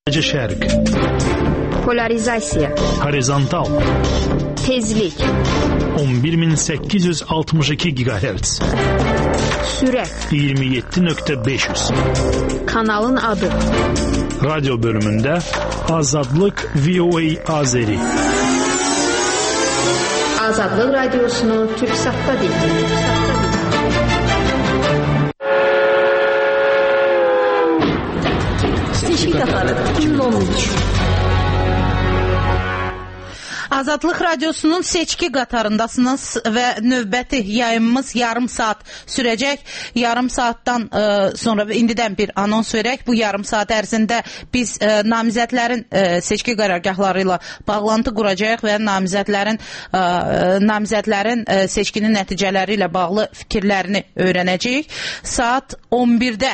Şərq. Polarizasiya. Horizontal. Tezlik. 11862 GHz. Sürət. 27.500. Kanalın adı. Radyo bölümündə Azadlıq VOA Azeri. Azadlıq Radiosunu Türksatda dinləyin. Seçki qatarı 2013. Azadlıq Radiosunun seçki qatarındasınız və növbəti yayımımız yarım saat sürəcək. Yarım saatdan sonra indidən bir anons verək. Bu yarım saat ərzində biz namizədlərin seçki qərargahları ilə bağlantı quracağıq və namizədlərin seçkinin nəticələri ilə bağlı fikirlərini öyrənəcəyik. Saat 11-də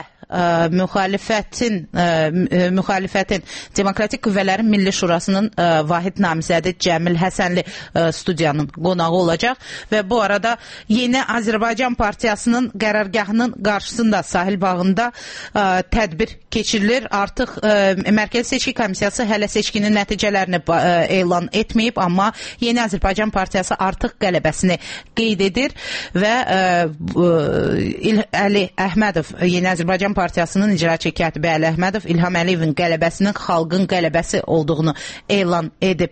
müxalifətin Demokratik Qüvvələrin Milli Şurasının vahid namizədi Cəmil Həsənli studiyanın qonağı olacaq və bu arada Yeni Azərbaycan Partiyasının qərargahının qarşısında sahil bağında tədbir keçirilir. Artıq Mərkəzi Seçki Komissiyası hələ seçkinin nəticələrini elan etməyib, amma Yeni Azərbaycan Partiyası artıq qələbəsini qeyd edir və Əli Əhmədov, Yeni Azərbaycan Partiyasının icraçı katibi Əli Əhmədov İlham Əliyevin qələbəsinin xalqın qələbəsi olduğunu elan edib.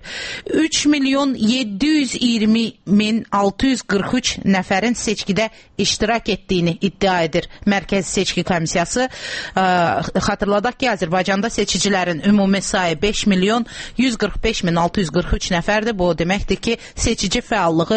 3.720.643 nəfərin seçkidə iştirak etdiyini iddia edir Mərkəzi Seçki Komissiyası. Xatırladaq ki, Azərbaycanda seçicilərin ümumi sayı 5.145.643 nəfərdir. Bu deməkdir ki, seçici fəallığı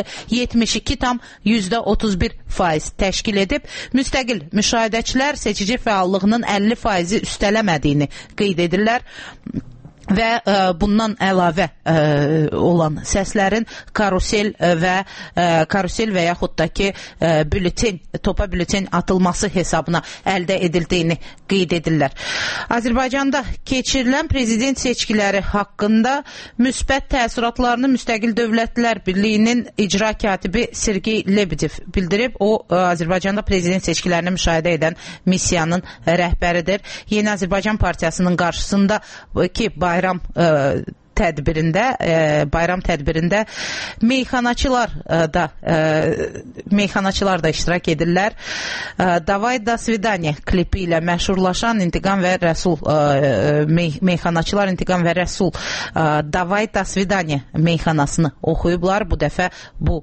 72,31% təşkil edib. Müstəqil müşahidəçilər seçici fəallığının 50% üstələmədiyini qeyd edirlər. Və bundan əlavə olan səslərin karusel və yaxud da ki topa bületin atılması hesabına əldə edildiyini qeyd edirlər. Azərbaycanda keçirilən prezident seçkiləri haqqında müsbət təəssüratlarını Müstəqil Dövlətlər Birliyinin icra katibi Sergey Lebedev bildirib. O, Azərbaycanda prezident seçkilərini müşahidə edən missiyanın rəhbəridir. Yeni Azərbaycan Partiyasının qarşısında ki, bayram tədbirində meyxanaçılar da iştirak edirlər. Davay da Svidaniya klipi ilə məşhurlaşan İntiqam və Rəsul meyxanaçılar İntiqam və Rəsul Davay da Svidaniya meyxanasını oxuyublar. Bu dəfə bu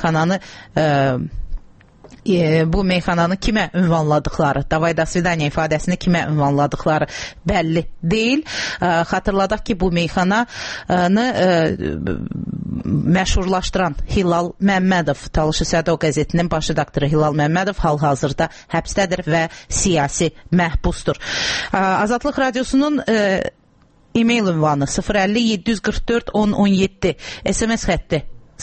meyxananı kimə ünvanladıqları, Davay da Svidaniya ifadəsini kimə ünvanladıqları bəlli deyil. Xatırladaq ki, bu meyxananı məşhurlaşdıran Hilal Məmmədov, Talış Sədo qəzetinin baş redaktoru Hilal Məmmədov hal-hazırda həbsdədir və siyasi məhbusdur. Azadlıq Radiosunun e-mail ünvanı 050-744-1017 SMS xətti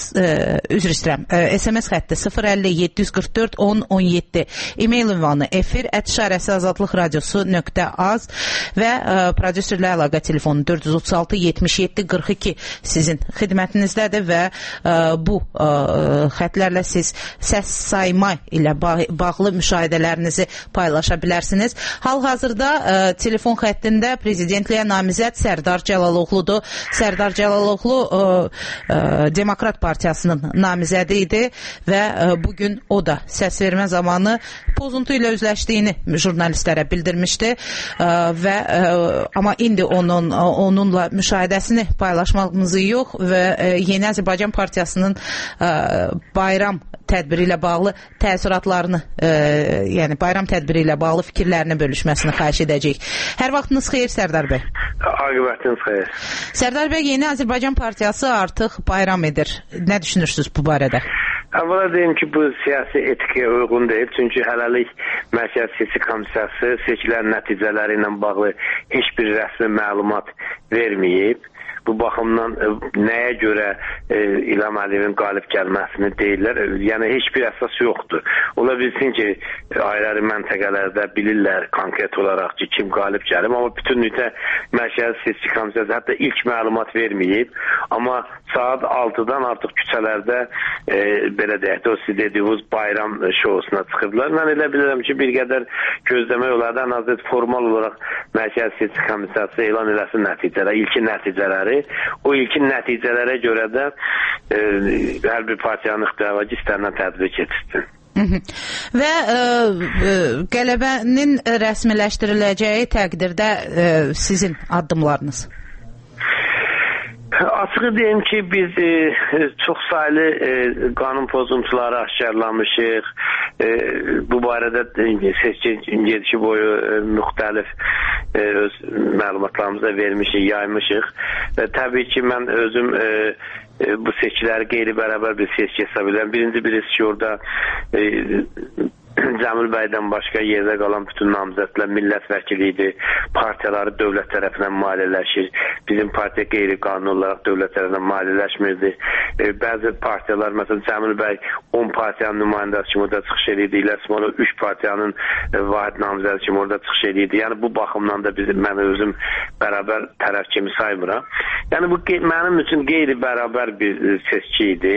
SMS xətti 050-744-1017 e-mail ünvanı efir@azadlıqradiosu.az və prodüserlə əlaqə telefonu 436-77-42 sizin xidmətinizdədir və bu xətlərlə siz səs sayma ilə bağlı müşahidələrinizi paylaşa bilərsiniz. Hal-hazırda telefon xəttində prezidentliyə namizəd Sərdar Cəlaloğludur. Sərdar Cəlaloğlu Demokrat Partiyasının namizədi idi və bugün o da səs vermə zamanı pozuntu ilə üzləşdiyini jurnalistlərə bildirmişdi və amma indi onunla müşahidəsini paylaşmamızı yox və Yeni Azərbaycan Partiyasının bayram tədbiri ilə bağlı təəssüratlarını, yəni bayram tədbiri ilə bağlı fikirlərini bölüşməsini xahiş edəcəyik. Hər vaxtınız xeyir Sərdar bəy. Aqibətiniz xeyir. Sərdar bəy, Yeni Azərbaycan Partiyası artıq bayram edir. Nə düşünürsünüz bu barədə? Əvvəla deyim ki, bu siyasi etikaya uyğun deyil. Çünki hələlik Mərkəzi Seçki Komissiyası seçkilərin nəticələri ilə bağlı heç bir rəsmi məlumat verməyib. bu baxımdan nəyə görə İlham Əliyevin qalib gəlməsini deyirlər. Yəni heç bir əsas yoxdur. Ola bilsin ki, ayrı məntəqələrdə bilirlər konkret olaraq ki, kim qalib gəlib, amma bütünlükdə Mərkəzi Seçki Komissiyası hətta ilk məlumat verməyib. Amma saat 6-dan artıq küçələrdə belə deyək də, o siz dediyiniz bayram şousuna çıxıblar. Mən elə bilirəm ki, bir qədər gözləmək olardı. Ən azı formal olaraq Mərkəzi Seçki Komissiyası elan eləsin nəticələri, ilkin nəticələri. O ilkin nəticələrə görə də hər bir partiyanın ixtiyarı istənilən tədbir keçsin. Və qələbənin rəsmiləşdiriləcəyi təqdirdə sizin addımlarınız? Açığı deyim ki, biz çox saylı qanun pozuntuları aşkarlamışıq. Bu barədə seçki gedişi boyu müxtəlif öz məlumatlarımızı vermişik, yaymışıq. Və təbii ki, mən özüm bu seçkiləri qeyri-bərabər bir seçki hesab edirəm. Birisi ki, orada Cəmil bəydən başqa yerdə qalan bütün namizədlər millət vəkili idi. Partiyaları dövlət tərəfindən maliyyələşir. Bizim partiya qeyri-qanuni olaraq dövlət tərəfindən maliyyələşmirdi. Bəzi partiyalar, məsələn, Cəmil bəy 10 partiyanın nümayəndəsi kimi orada çıxış edirdi. İlyas Molla 3 partiyanın vahid namizədi kimi orada çıxış edirdi. Yəni bu baxımdan da mən özüm bərabər tərəf kimi saymıram. Yəni bu mənim üçün qeyri-bərabər bir seçki idi.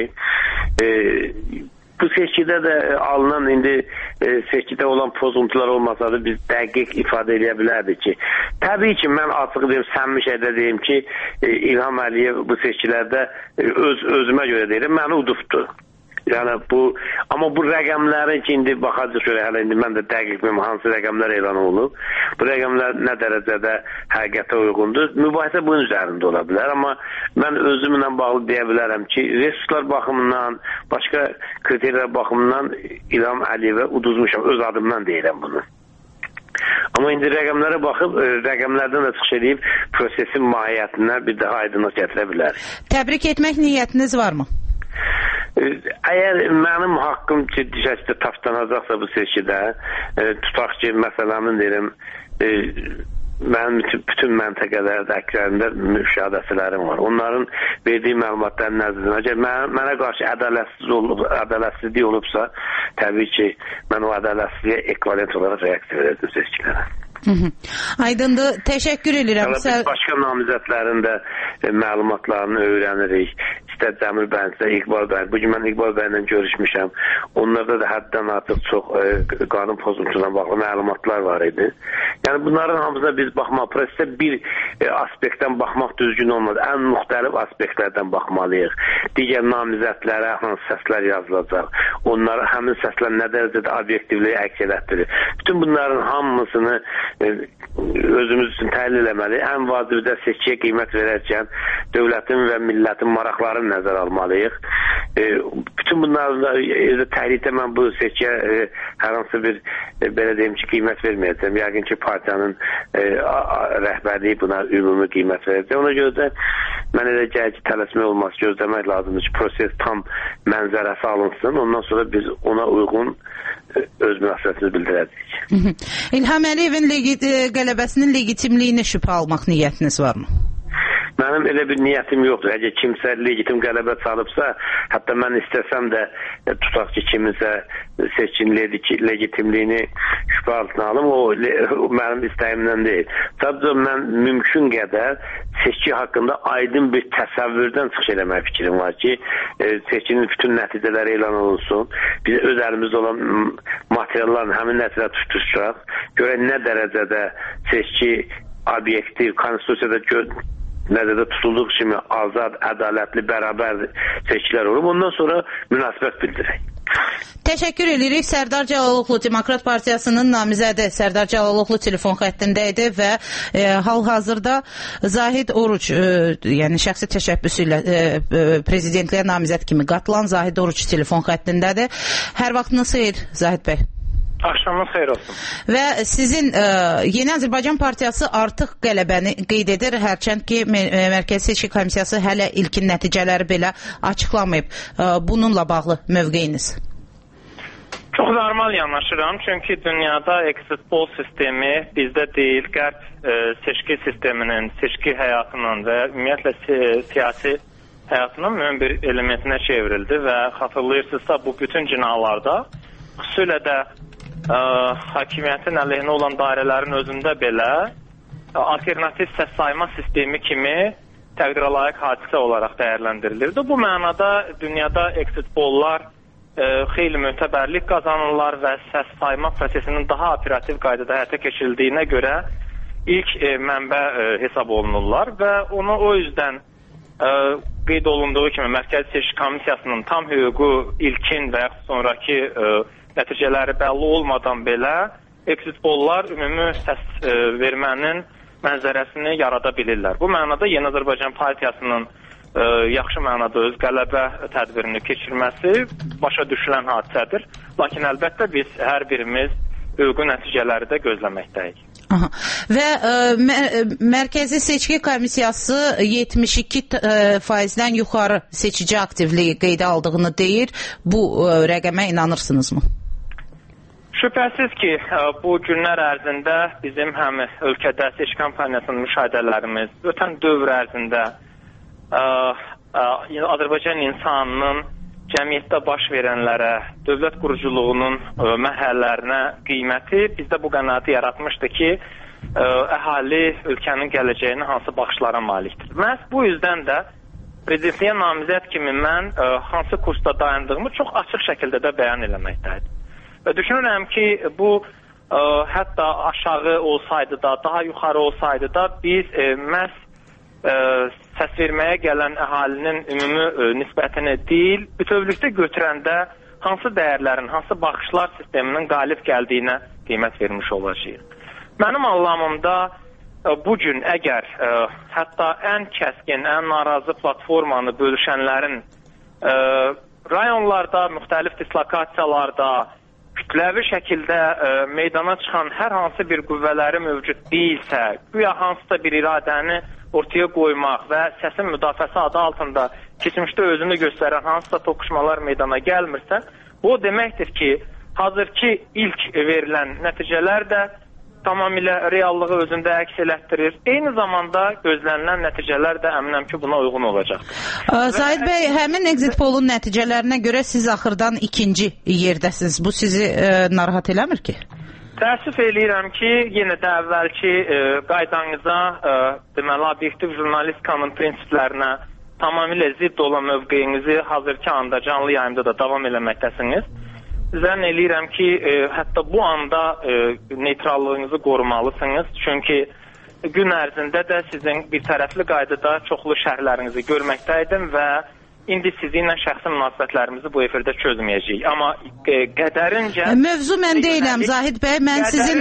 Bu seçkidə də alınan indi seçkidə olan pozuntular olmasa da biz dəqiq ifadə edə bilərdik ki, təbii ki, mən açıq deyim, səmimi şeydə deyim ki, İlham Əliyev bu seçkilərdə özümə görə deyirəm, məni udubdur. Yəni amma bu rəqəmlərin ki, indi baxacaq şöyle, hələ indi mən də dəqiq bilməm hansı rəqəmlər elan olunub. Bu rəqəmlər nə dərəcədə həqiqətə uyğundur? Mübahisə bunun üzərində ola bilər, amma mən özümlə bağlı deyə bilərəm ki, resurslar baxımından, başqa kriterlər baxımından İlham Əliyevə uduzmuşam, öz adımdan deyirəm bunu. Amma indi rəqəmlərə baxıb, rəqəmlərdən də çıxış edib, prosesin mahiyyətindən bir daha aydınlıq gətirə bilər. Təbrik etmək niyyətiniz varmı? Əgər mənim haqqım ciddi şəkildə tapdanacaqsa bu seçkidə, tutaq ki, məsələmin deyirəm, mənim bütün məntəqələrdə, əksərində müşahidəçilərim var. Onların verdiyi məlumatların nəzərində, əgər mənə qarşı ədalətsizlik olubsa, təbii ki, mən o ədalətsizliyə ekvivalent olaraq reaksiya verəcəm seçkilərə. Aydındır, təşəkkür edirəm. Biz başqa namizədlərin də məlumatlarını öyrənirik. İstər Cəmil bəy, istər İqbal bəy. Bugün mən İqbal bəylə görüşmüşəm. Onlarda da həddən artıq çox qanun pozuntusuna bağlı məlumatlar var idi. Yəni bunların hamısına biz baxmaq, prosesdə bir aspektdən baxmaq düzgün olmaz. Ən müxtəlif aspektlərdən baxmalıyıq. Digər namizədlərə hansı səslər yazılacaq. Onlara həmin səslər nə dərəcədə obyektivliyi əks elətdirir. Bütün bunların hamısını özümüz üçün təhlil eləməli. Ən vacibdə seçkiyə qiymət verərkən dövlətin və millətin maraqlarını nəzərə almalıyıq. Bütün bunların təhlildə mən bu seçkiyə hər hansı bir belə deyim ki, qiymət verməyəcəm. Yəqin ki, partiyanın rəhbərliyi buna ümumi qiymət verəcək. Ona görə də mən elə gəlir ki, tələsmək olmaz, gözləmək lazımdır ki, proses tam mənzərəsi alınsın. Ondan sonra biz ona uyğun öz münasibətimizi bildirəcəyik. İlham Əliyevin qələbəsinin legitimliyini şübhə almaq niyyətiniz varmı? Mənim elə bir niyyətim yoxdur. Əgər kimsə legitim qələbə çalıbsa, hətta mən istəsəm də tutaq ki, kiminsə seçkinin legitimliyini şübhə altına alım, o mənim istəyimdən deyil. Sadəcə mən mümkün qədər seçki haqqında aydın bir təsəvvürdən çıxış eləmək fikrim var ki, seçkinin bütün nəticələri elan olunsun. Biz öz əlimizdə olan materialların həmin nəticələri tutuşturaq. Görək nə dərəcədə seçki obyektiv, konstitusiyada nəzərdə tutulduğu kimi azad, ədalətli, bərabər seçkilər olub. Ondan sonra münasibət bildirək. Təşəkkür edirik. Sərdar Cəlaloğlu Demokrat Partiyasının namizədi Sərdar Cəlaloğlu telefon xəttində idi və hal-hazırda Zahid Oruç, yəni şəxsi təşəbbüsü ilə prezidentliyə namizəd kimi qatılan Zahid Oruç telefon xəttindədir. Hər vaxtınız xeyir Zahid bəy. Axşamınız xeyir olsun. Və sizin Yeni Azərbaycan Partiyası artıq qələbəni qeyd edir, hərçənd ki, Mərkəzi Seçki Komissiyası hələ ilkin nəticələri belə açıqlamayıb. Bununla bağlı mövqeyiniz? Çox normal yanaşıram, çünki dünyada exit poll sistemi bizdə deyil, qərb seçki sisteminin, seçki həyatının və ümumiyyətlə siyasi həyatının mühüm bir elementinə çevrildi və xatırlayırsınızsa bu bütün cinalarda, xüsusilə də hakimiyyətin əleyhinə olan dairələrin özündə belə alternativ səs sayma sistemi kimi təqdirə layiq hadisə olaraq dəyərləndirilirdi. Bu mənada dünyada exit polllar xeyli mötəbərlik qazanırlar və səs sayma prosesinin daha operativ qaydada həyata keçirildiyinə görə ilk mənbə hesab olunurlar və onu o yüzdən qeyd olunduğu kimi Mərkəzi Seçki Komissiyasının tam hüququ ilkin və sonraki nəticələri bəlli olmadan belə exit polllar ümumi səs vermənin mənzərəsini yarada bilirlər. Bu mənada Yeni Azərbaycan Partiyasının yaxşı mənada öz qələbə tədbirini keçirməsi başa düşülən hadisədir. Lakin əlbəttə biz hər birimiz hüquqi nəticələri də gözləməkdəyik. Aha. Və Mərkəzi Seçki Komissiyası 72%-dən yuxarı seçici aktivliyi qeydə aldığını deyir. Bu rəqəmə inanırsınızmı? Şübhəsiz ki, bu günlər ərzində bizim həm ölkədə seçki kampaniyasının müşahidələrimiz, ötən dövr ərzində Azərbaycan insanının cəmiyyətdə baş verənlərə, dövlət quruculuğunun mərhələlərinə qiyməti bizdə bu qənaəti yaratmışdı ki, əhali ölkənin gələcəyinə hansı baxışlara malikdir. Məhz bu yüzdən də prezidentliyə namizəd kimi mən hansı kursda dayandığımı çox açıq şəkildə də bəyan eləməkdəydim. Və düşünürəm ki, bu hətta aşağı olsaydı da, daha yuxarı olsaydı da biz məhz səs verməyə gələn əhalinin ümumi nisbətini deyil, bütövlükdə götürəndə hansı dəyərlərin, hansı baxışlar sisteminin qalib gəldiyinə qiymət vermiş olacağıq. Mənim anlamımda bugün əgər hətta ən kəskin, ən narazı platformanı bölüşənlərin rayonlarda, müxtəlif dislokasiyalarda kütləvi şəkildə meydana çıxan hər hansı bir qüvvələri mövcud deyilsə, güya hansısa bir iradəni ortaya qoymaq və səsin müdafiəsi adı altında keçmişdə özünü göstərən hansısa toqquşmalar meydana gəlmirsə, bu deməkdir ki, hazırki ilk verilən nəticələr də tamamilə reallığı özündə əks elətdirir. Eyni zamanda gözlənilən nəticələr də əminəm ki, buna uyğun olacaq. Zahid bəy, həmin exit pollun nəticələrinə görə siz axırdan ikinci yerdəsiniz. Bu sizi narahat eləmir ki? Təəssüf eləyirəm ki, yenə də əvvəlki qaydanıza, deməli, obyektiv jurnalistikanın prinsiplərinə tamamilə zidd olan mövqeyinizi hazırki anda canlı yayımda da davam eləməkdəsiniz. Zənn eləyirəm ki, hətta bu anda neytrallığınızı qorumalısınız. Çünki gün ərzində də sizin bir tərəfli qaydada çoxlu şərhlərinizi görməkdəydim və indi sizinlə şəxsi münasibətlərimizi bu efirdə çözməyəcəyik. Amma qədərincə... Mövzu mən deyiləm, Zahid bəy. Mən sizin...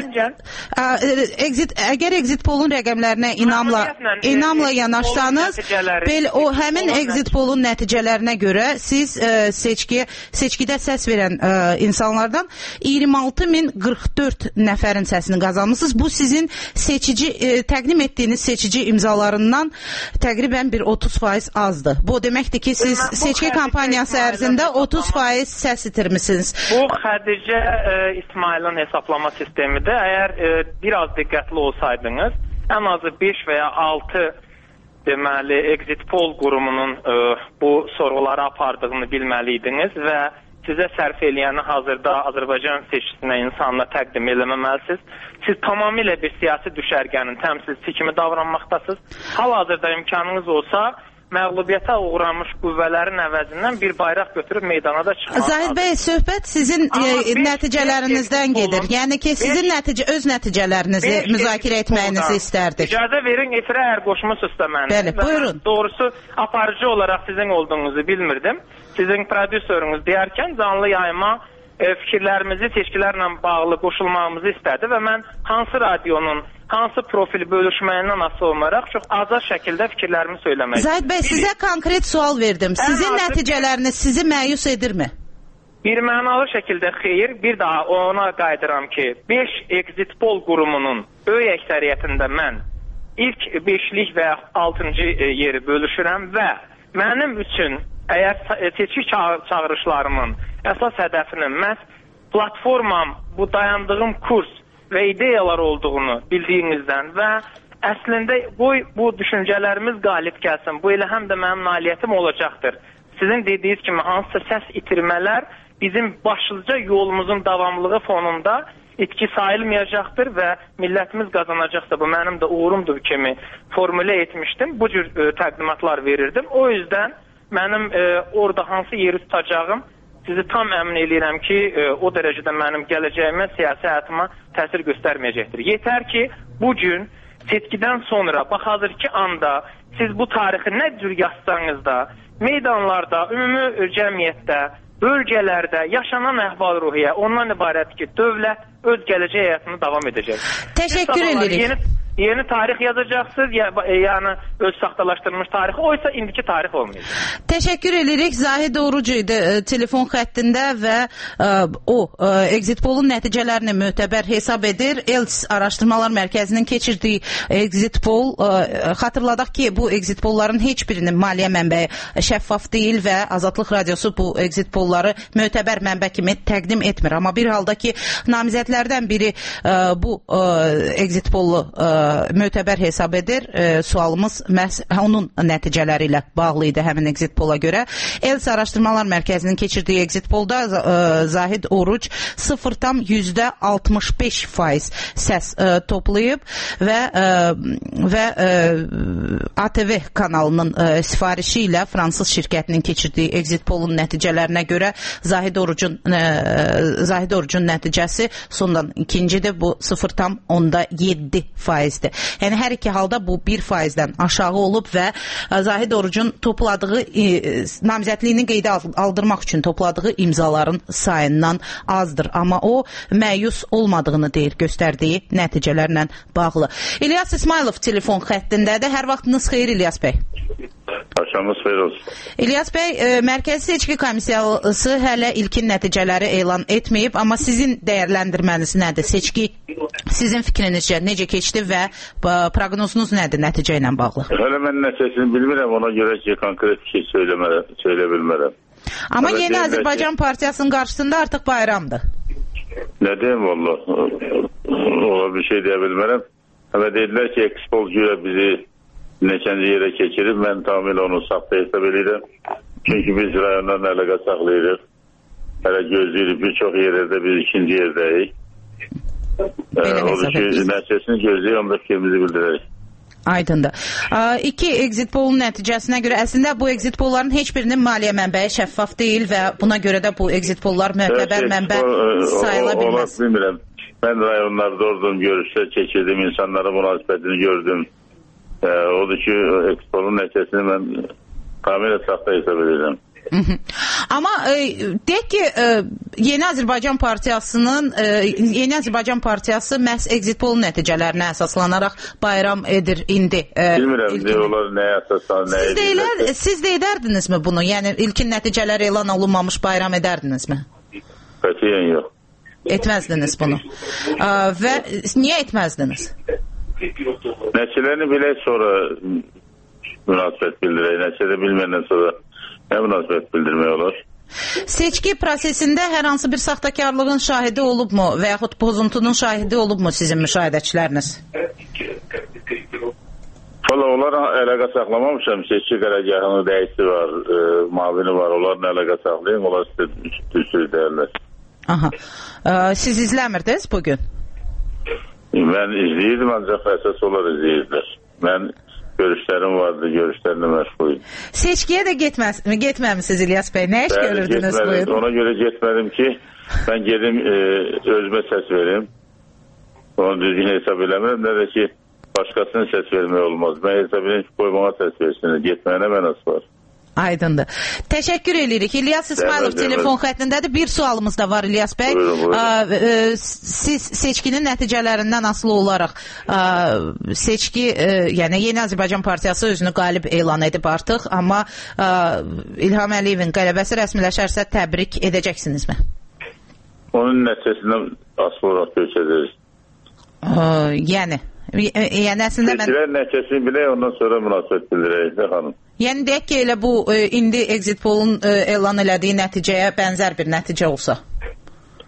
Əgər exit pollun rəqəmlərinə inamla yanaşsanız, həmin exit pollun nəticələrinə görə siz seçkidə səs verən insanlardan 26.044 nəfərin səsini qazanmışsınız. Bu sizin təqdim etdiyiniz seçici imzalarından təqribən bir 30% azdır. Bu deməkdir ki, siz seçki kampaniyası ərzində 30% səs itirmişsiniz. Bu Xədicə İsmailin hesablama sistemidir. Əgər biraz diqqətli olsaydınız, ən azı 5 və ya 6 deməli exit poll qurumunun bu sorğuları apardığını bilməliydiniz və sizə sərf eləyəni hazırda Azərbaycan seçkisinə, insanla təqdim eləməməlisiniz. Siz tamamilə bir siyasi düşərgənin təmsilçisi kimi davranmaqdasınız. Hal-hazırda imkanınız olsa, məğlubiyyətə uğramış qüvvələrin əvəzindən bir bayraq götürüb meydana da çıxmaq. Zahid bəy, söhbət sizin nəticələrinizdən gedir. Yəni ki, sizin öz nəticələrinizi müzakirə etməyinizi istərdik. İcazə verin, efirə əgər qoşmusunuzsa məni. Bəli, buyurun. Doğrusu, aparıcı olaraq sizin olduğunuzu bilmirdim. Sizin prodüseriniz deyərkən canlı yayıma fikirlərimizi seçkilərlə bağlı qoşulmağımızı istədi və mən hansı radionun, hansı profili bölüşməyindən asılı olmayaraq çox azad şəkildə fikirlərimi söyləmək. Zahid bəy, sizə konkret sual verdim. Sizin nəticələriniz sizi məyus edirmi? Bir mənalı şəkildə xeyir. Bir daha ona qayıdıram ki, 5 exit poll qurumunun böyük əksəriyyətində mən ilk 5-lik və 6-cı yeri bölüşürəm və mənim üçün əgər seçki çağırışlarımın əsas hədəfinin məhz platformam, bu dayandığım kurs və ideyalar olduğunu bildiyinizdən və əslində bu düşüncələrimiz qalib gəlsin. Bu elə həm də mənim nailiyyətim olacaqdır. Sizin dediyiniz kimi hansısa səs itirmələr bizim başlıca yolumuzun davamlılığı fonunda itki sayılmayacaqdır və millətimiz qazanacaqsa bu mənim də uğurumdur kimi formülə etmişdim. Bu cür təqdimatlar verirdim. O yüzden mənim orada hansı yeri tutacağım sizi tam əmin edirəm ki, o dərəcədə mənim gələcəyimə, siyasi həyatıma təsir göstərməyəcəkdir. Yetər ki, bugün seçkidən sonra, bax hazırki anda siz bu tarixi nə cür yazsanız da, meydanlarda, ümumi cəmiyyətdə, bölgələrdə yaşanan əhval-ruhiyyə ondan ibarət ki, dövlət öz gələcək həyatını davam edəcək. Təşəkkür edirik. Yeni tarix yazacaqsınız, yəni öz saxtalaşdırılmış tarix, oysa indiki tarix olmayacaq. Təşəkkür edirik. Zahid Orucu idi telefon xəttində və o exit pollun nəticələrini mötəbər hesab edir. ELS Araşdırmalar Mərkəzinin keçirdiyi exit poll, xatırladaq ki, bu exit pollların heç birinin maliyyə mənbəyi şəffaf deyil və Azadlıq Radiosu bu exit pollları mötəbər mənbə kimi təqdim etmir. Amma bir halda ki, namizədlərdən biri bu exit pollu mötəbər hesab edir. Sualımız məhz onun nəticələri ilə bağlı idi həmin exit polla görə. ELS Araşdırmalar Mərkəzinin keçirdiyi exit pollda Zahid Oruc 0,65% səs toplayıb və ATV kanalının sifarişi ilə fransız şirkətinin keçirdiyi exit pollun nəticələrinə görə Zahid Orucun nəticəsi sondan ikincidir. Bu 0,7%. Yəni hər iki halda bu 1%-dən aşağı olub və Zahid Orucun topladığı namizədliyini qeydə aldırmaq üçün topladığı imzaların sayından azdır. Amma o məyus olmadığını deyir göstərdiyi nəticələrlə bağlı. İlyas İsmailov telefon xəttindədir. Hər vaxtınız xeyir İlyas bəy. Axşamınız xeyir olsun. İlyas bəy, Mərkəzi Seçki Komissiyası hələ ilkin nəticələri elan etməyib, amma sizin dəyərləndirməniz nədir? Seçki sizin fikrinizcə necə keçdi və proqnozunuz nədir nəticə ilə bağlı? Hələ mən nəticəsini bilmirəm, ona görə ki, konkret bir şey söylə bilmərəm. Amma Yeni Azərbaycan Partiyasının qarşısında artıq bayramdır. Nə deyim valla? Ola bir şey deyə bilmərəm. Hələ dedilər ki, Ekspol görə bizi neçənci yerə keçirib, mən tamamilə onu saxta hesab edirəm. Çünki biz rayondan əlaqə saxlayırıq. Hələ gözləyirik, bir çox yerlərdə biz ikinci yerdəyik. Odur ki, nəticəsini gözləyik, onda fikrimizi bildirək. Aydındır. İki exit pollun nəticəsinə görə əslində bu exit pollların heç birinin maliyyə mənbəyi şəffaf deyil və buna görə də bu exit pollar mötəbər mənbə sayıla bilməz. Bilmirəm. Mən rayonlarda ordum, görüşlər keçirdim, insanlara münasibətini gördüm. Odur ki, exit pollun nəticəsini mən tamamilə saxta hesab edirəm. Amma deyək ki, Yeni Azərbaycan Partiyası məhz exit poll nəticələrinə əsaslanaraq bayram edir indi. Bilmirəm, onlar nəyə əsaslanır? Siz də edərdinizmi bunu? Yəni ilkin nəticələr elan olunmamış bayram edərdinizmi? Qətiyyən yox. Etməzdiniz bunu. Və niyə etməzdiniz? Nəticələrini bilək sonra münasibət bildirək. Nəticədə bilməyəndən sonra nə münasibət bildirmək olar? Seçki prosesində hər hansı bir saxtakarlığın şahidi olubmu və yaxud pozuntunun şahidi olubmu sizin müşahidəçiləriniz? Valla onlara əlaqə saxlamamışam. Seçki qərargahının rəisi var, mavini var. Onlarla əlaqə saxlayın. Onlar sizə düzsüz deyərlər. Aha. Siz izləmirdiniz bugün? Mən izləyirdim, ancaq əsas onlar izləyirlər. Mən görüşlərim vardı, görüşlərimlə məşğulayım. Seçkiyə də getməmisiniz İlyas bəy. Nə iş görürdünüz bugün? Ona görə getmədim ki, mən gedim özümə səs verim. Onu düzgün hesab eləmirəm. Nə də ki, başqasının səs vermək olmaz. Mən hesab edirəm ki, qoymama səs versinlər. Getməyənə mənası var. Aydındır. Təşəkkür edirik. İlyas İsmailov telefon xəttindədir. Bir sualımız da var İlyas bəy. Siz seçkinin nəticələrindən asılı olaraq seçki, yəni Yeni Azərbaycan Partiyası özünü qalib elan edib artıq, amma İlham Əliyevin qələbəsi rəsmiləşərsə təbrik edəcəksinizmi? Onun nəticəsindən asılı olaraq görüşəcəyik. Yəni əslində mən... Seçkilər nəticəsini bilək, ondan sonra münasibət bildirək, xanım. Yəni deyək ki, elə bu indi exit pollun elan elədiyi nəticəyə bənzər bir nəticə olsa?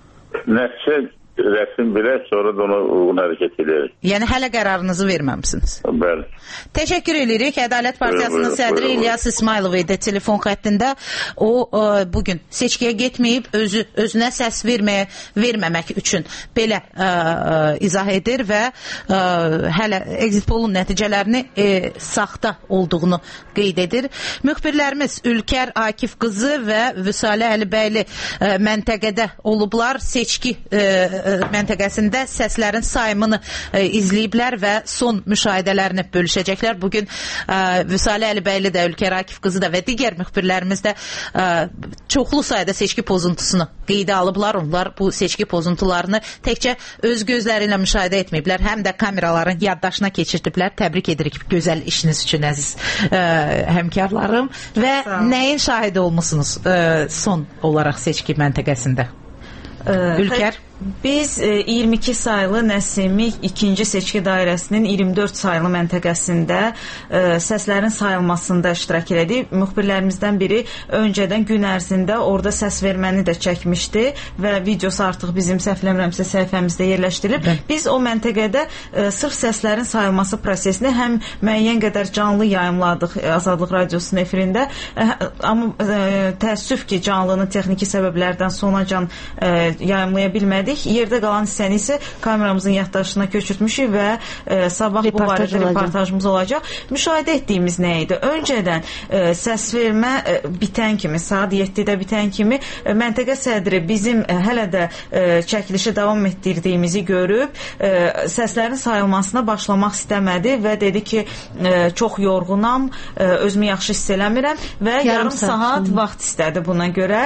nəticə rəsm bilək, sonra da ona uyğun hərəkət edək. Yəni hələ qərarınızı verməmisiniz. Bəli. Təşəkkür edirik. Ədalət Partiyasının sədri İlyas İsmailov idi telefon xəttində. O bugün seçkiyə getməyib, özünə səs verməmək üçün belə izah edir və hələ exit pollun nəticələrini saxta olduğunu qeyd edir. Müxbirlərimiz Ülkər Akif qızı və Vüsalə Əlibəyli məntəqədə olublar. Seçki məntəqəsində səslərin sayımını izləyiblər və son müşahidələrini bölüşəcəklər. Bugün Vüsalə Əlibəyli də, Ülkər Akif qızı da və digər müxbirlərimiz də çoxlu sayda seçki pozuntusunu qeydə alıblar. Onlar bu seçki pozuntularını təkcə öz gözləri ilə müşahidə etməyiblər, həm də kameraların yaddaşına keçirdiblər. Təbrik edirik gözəl işiniz üçün, əziz həmkarlarım. Və nəyin şahidi olmusunuz son olaraq seçki məntəqəsində? Ülkər? Biz 22 saylı Nəsimi 2-ci seçki dairəsinin 24 saylı məntəqəsində səslərin sayılmasında iştirak elədik. Müxbirlərimizdən biri öncədən gün ərzində orada səs verməni də çəkmişdi və videosu artıq bizim səhvləmirəmsə səhifəmizdə yerləşdirilib. Biz o məntəqədə sırf səslərin sayılması prosesini həm müəyyən qədər canlı yayımladıq Azadlıq Radiosunun efirində. Amma təəssüf ki, canlını texniki səbəblərdən sonacan yayımlaya bilmədik. Yerdə qalan hissəni isə kameramızın yaddaşına köçürtmüşük və sabah bu barədə reportajımız olacaq. Müşahidə etdiyimiz nə idi? Öncədən səs vermə bitən kimi, saat 7-də bitən kimi məntəqə sədri bizim hələ də çəkilişi davam etdirdiyimizi görüb səslərin sayılmasına başlamaq istəmədi və dedi ki, çox yorğunam, özümü yaxşı hiss eləmirəm və yarım saat vaxt istədi buna görə.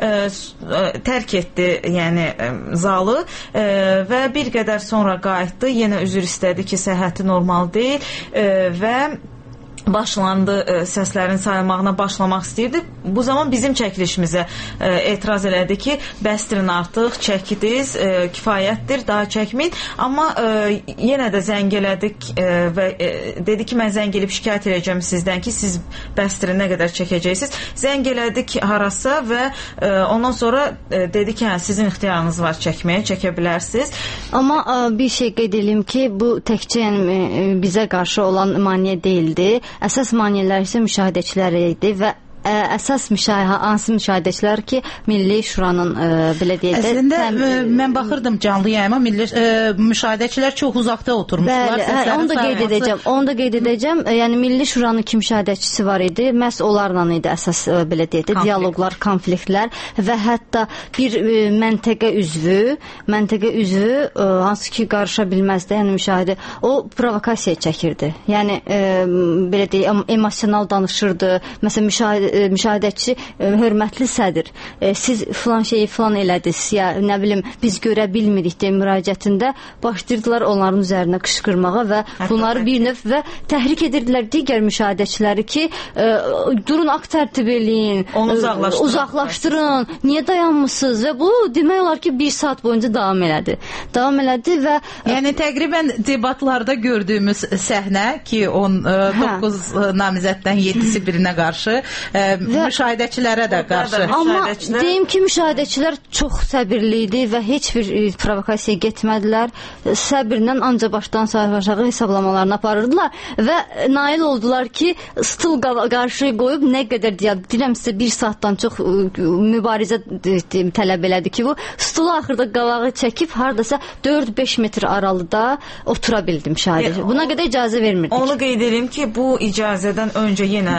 Tərk etdi, yəni zalı və bir qədər sonra qayıtdı. Yenə üzr istədi ki, səhhəti normal deyil və başlandı səslərin sayılmağına başlamaq istəyirdi. Bu zaman bizim çəkilişimizə etiraz elədi ki, bəsdirin artıq, çəkidiz, kifayətdir, daha çəkməyin. Amma yenə də zəng elədik və dedi ki, mən zəng elib şikayət edəcəm sizdən ki, siz bəstirin nə qədər çəkəcəksiniz. Zəng elədik harasa və ondan sonra dedi ki, sizin ixtiyarınız var çəkməyə, çəkə bilərsiniz. Amma bir şey qeyd edeyim ki, bu təkcə bizə qarşı olan maneə deyildi. Əsas maneələr isə müşahidəçilər idi və əsas hansı müşahidəçilər ki, Milli Şuranın belə deyək də... Əslində, mən baxırdım canlı yayıma, müşahidəçilər çox uzaqda oturmuşlar. Bəli, onu da qeyd edəcəm. Yəni, Milli Şuranın iki müşahidəçisi var idi. Məhz onlarla idi əsas, belə deyək də, diyaloqlar, konfliktlər və hətta bir məntəqə üzvü, hansı ki, qarışa bilməzdi, yəni müşahidə, o provokasiya çəkirdi. Yəni, belə deyək, emosional danışırdı. Məsələn, müşahidəçi, hörmətli sədr, siz filan şeyi filan elədiniz, ya nə bilim, biz görə bilmirik deyə müraciətində başlayırdılar onların üzərinə qışqırmağa və bunları bir növ və təhrik edirdilər digər müşahidəçiləri ki, durun, akt tərtib eləyin, uzaqlaşdırın, niyə dayanmısınız və bu demək olar ki, bir saat boyunca davam elədi və... Yəni, təqribən debatlarda gördüyümüz səhnə ki, 9 namizəddən 7-si birinə qarşı müşahidəçilərə də qarşı. Amma deyim ki, müşahidəçilər çox səbirli idi və heç bir provokasiya getmədilər. Səbirlə ancaq başdan aşağı hesablamalarını aparırdılar və nail oldular ki, stul qarşıya qoyub nə qədər deyirəm sizə bir saatdan çox mübarizə tələb elədi ki, bu stulu axırda qavağı çəkib hardasa 4-5 metr aralıda otura bildi müşahidəçi. Buna qədər icazə vermirdik. Onu qeyd edim ki, bu icazədən öncə yenə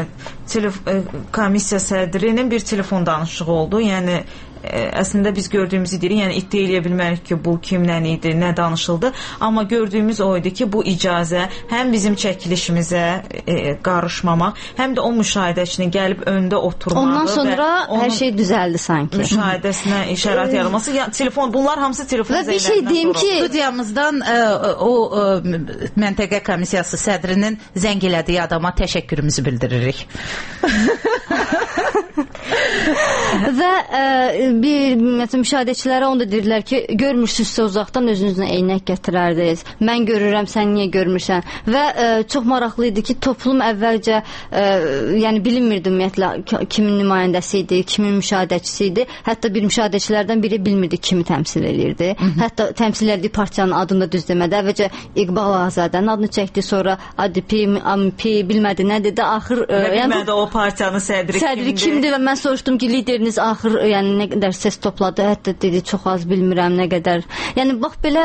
komissiya sədrinin bir telefon danışığı oldu. Yəni əslində biz gördüyümüzü deyirik, yəni iddia eləyə bilmərik ki, bu kimlə idi, nə danışıldı, amma gördüyümüz o idi ki, bu icazə həm bizim çəkilişimizə qarışmamaq, həm də o müşahidəçinin gəlib öndə oturmağı. Ondan sonra hər şey düzəldi sanki. Müşahidəsinə şərait yaratması, telefon, bunlar hamısı telefon zəylərindən sonra. Və bir şey deyim ki, studiyamızdan o məntəqə komissiyası sədrinin zəng elədiyi adama təşəkkürümüzü bildiririk. Və bir məsələn müşahidəçilərə onu da deyirlər ki, görmürsünüzsə uzaqdan özünüzlə eynək gətirərdiniz. Mən görürəm, sən niyə görmürsən? Və çox maraqlı idi ki, toplum əvvəlcə yəni bilinmirdi ümumiyyətlə kimin nümayəndəsi idi, kimin müşahidəçisi idi. Hətta bir müşahidəçilərdən biri bilmirdi kimi təmsil eləyirdi. Hətta təmsil etdiyi partiyanın adını da düz demədi. Əvvəlcə İqbal Ağazadənin adını çəkdi, sonra ADP, AMP bilmədi nə dedi. Axır bilmədi o partiyanın sədri kimdir və mən soruşdum ki, lideriniz axır yəni nə qədər ses topladı. Hətta dedi çox az bilmirəm nə qədər. Yəni bax belə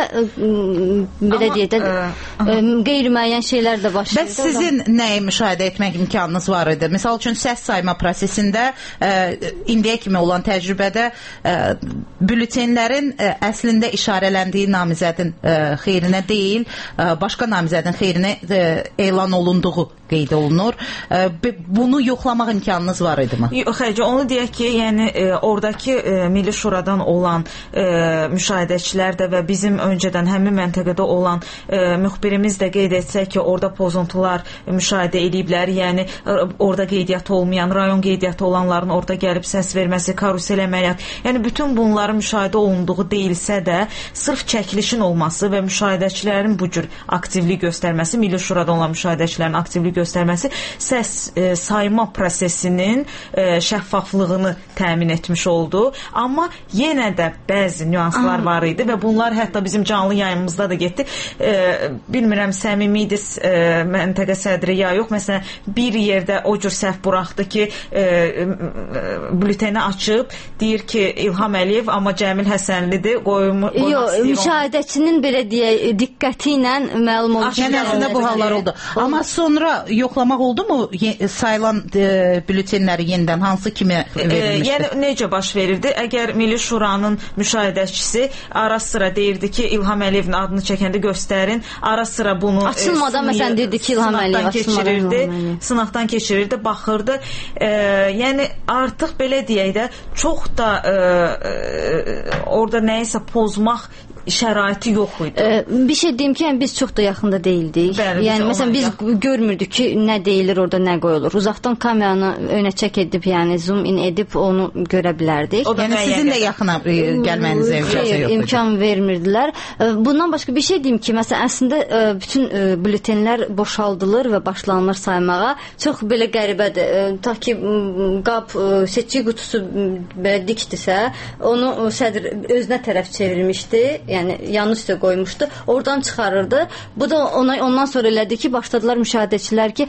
deyək də qeyri-müəyyən şeylər də baş verir. Bəs sizin nəyi müşahidə etmək imkanınız var idi? Məsəl üçün səs sayma prosesində indiyə kimi olan təcrübədə bültenlərin əslində işarələndiyi namizədin xeyrinə deyil, başqa namizədin xeyrinə elan olunduğu qeyd olunur. Bunu yoxlamaq imkanınız var idimi? Yox, onu deyək ki, yəni oradakı Milli Şuradan olan müşahidəçilər də və bizim öncədən həmin məntəqədə olan müxbirimiz də qeyd etsək ki, orada pozuntular müşahidə ediblər. Yəni orada qeydiyyatı olmayan, rayon qeydiyyatı olanların orada gəlib səs verməsi, karusel əməliyyat. Yəni bütün bunların müşahidə olunduğu deyilsə də, sırf çəkilişin olması və müşahidəçilərin bu cür aktivlik göstərməsi, Milli Şurada olan müşahidəçilərin aktivlik göstərməsi səs sayma prosesinin şəffaflığını təmin etmiş oldu. Amma yenə də bəzi nüanslar var idi və bunlar hətta bizim canlı yayımımızda da getdi. Bilmirəm, səmimi idi məntəqə sədri ya yox. Məsələn, bir yerdə o cür səhv buraxdı ki, bülteni açıb deyir ki, İlham Əliyev, amma Cəmil Həsənlidir. Yox, müşahidəçinin belə deyək, diqqəti ilə məlum oldu. Yəni əslində bu hallar oldu. Amma sonra yoxlamaq oldu mu sayılan bültenləri yenidən hansı kimi verilmişdi? Yəni necə baş verirdi? Əgər Milli Şuranın müşahidəçisi ara sıra deyirdi ki, İlham Əliyevin adını çəkəndə göstərin, ara sıra bunu açılmadan məsələn deyirdi ki, İlham Əliyev sınaqdan keçirirdi, baxırdı. Yəni artıq belə deyək də çox da orada nəyisə pozmaq şəraiti yox idi. Bir şey deyim ki, biz çox da yaxında deyildik. Yəni məsələn biz görmürdük ki, nə deyilir orada, nə qoyulur. Uzaqdan kameranı önə çək edib, yəni zoom in edib onu görə bilərdik. Yəni sizin də yaxına gəlməyinizə icazə yox idi. İmkan vermirdilər. Bundan başqa bir şey deyim ki, məsələn əslində bütün bültenlər boşaldılır və başlanılır saymağa. Çox belə qəribədir. Ta ki qab seçki qutusu belə dikdisə, onu sədr özünə tərəf çevirmişdi. Yəni yanı üstə qoymuşdu. Oradan çıxarırdı. Bu da ondan sonra elədi ki, başladılar müşahidəçilər ki,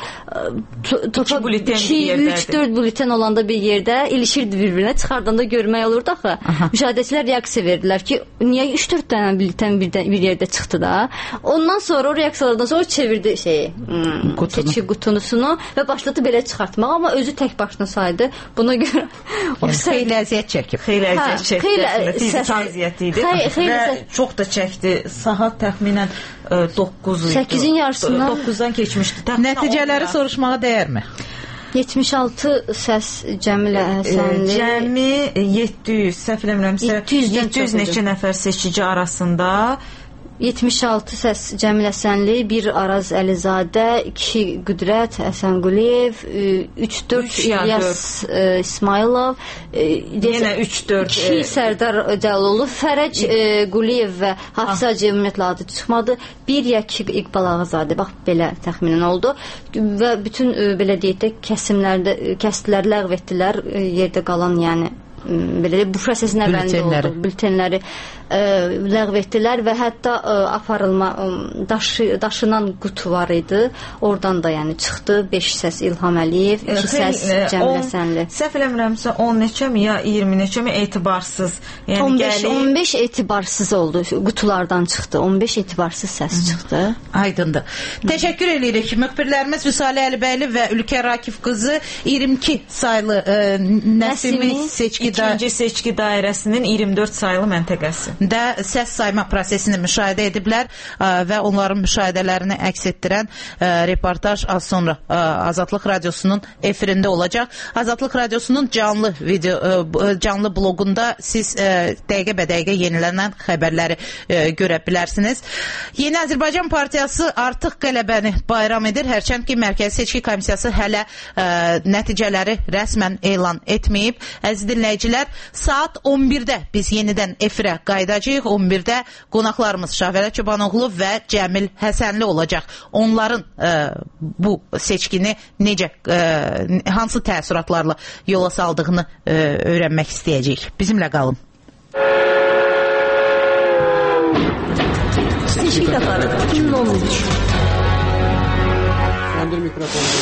2-3-4 bülten olanda bir yerdə ilişirdi bir-birinə. Çıxardanda görmək olurdu axı. Müşahidəçilər reaksiya verdilər ki, niyə 3-4 dənə bülten bir yerdə çıxdı da? Ondan sonra o reaksiyalardan sonra çevirdi seçki qutusunu və başladı belə çıxartmaq, amma özü tək başına saydı. Buna görə xeyli əziyyət çəkib. Xeyli əziyyət çəkdi. Fiziki əziyyət idi. Və çox da çəkdi. Saat təxminən 9 idi. 8-in yarısından 9-dan keçmişdi. Nəticələri soruşmağa dəyərmi? 76 səs Cəmil Həsənli. Cəmi 700, səhv eləmirəmsə 700 neçə nəfər seçici arasında 76 səs Cəmil Həsənli, 1 Araz Əlizadə, 2 Qüdrət Həsənquliyev, 3-4 İlyas İsmailov, yenə 3-4 2 Sərdar Cəlolov, Fərəc Quliyev və Hafizə Hacıyev ümumiyyətlə adı çıxmadı. 1 ya 2 İqbal Ağazadə, bax belə təxminən oldu və bütün belə deyək də kəsdilər, ləğv etdilər yerdə qalan, yəni belə bu prosesin əvvəlində oldu. Bültenləri ləğv etdilər və hətta aparılma daşınan qutu var idi. Oradan da yəni çıxdı 5 səs İlham Əliyev, 2 səs Cəmil Həsənli. Səhv eləmirəmsə 10 neçəmi ya 20 neçəmi etibarsız. Yəni 15 etibarsız oldu. Qutulardan çıxdı. 15 etibarsız səs çıxdı. Aydındır. Təşəkkür edirik. Müxbirlərimiz Vüsalə Əlibəyli və Ülkə Rakif qızı 22 saylı Nəsimi ikinci seçki dairəsinin 24 saylı məntəqəsi. də səs sayma prosesini müşahidə ediblər və onların müşahidələrini əks etdirən reportaj az sonra Azadlıq Radiosunun efirində olacaq. Azadlıq Radiosunun canlı bloqunda siz dəqiqə bə dəqiqə yenilənən xəbərləri görə bilərsiniz. Yeni Azərbaycan Partiyası artıq qələbəni bayram edir. Hərçənd ki, Mərkəzi Seçki Komissiyası hələ nəticələri rəsmən elan etməyib. Əziz dinləyicilər, saat 11-də biz yenidən efirə qayıdacağıq. 11-də qonaqlarımız Şahvərə Çobanoğlu və Cəmil Həsənli olacaq. Onların bu seçkini necə, hansı təəssüratlarla yola saldığını öyrənmək istəyəcəyik. Bizimlə qalın. Seçki qatarı 2013. Söndür mikrofonu.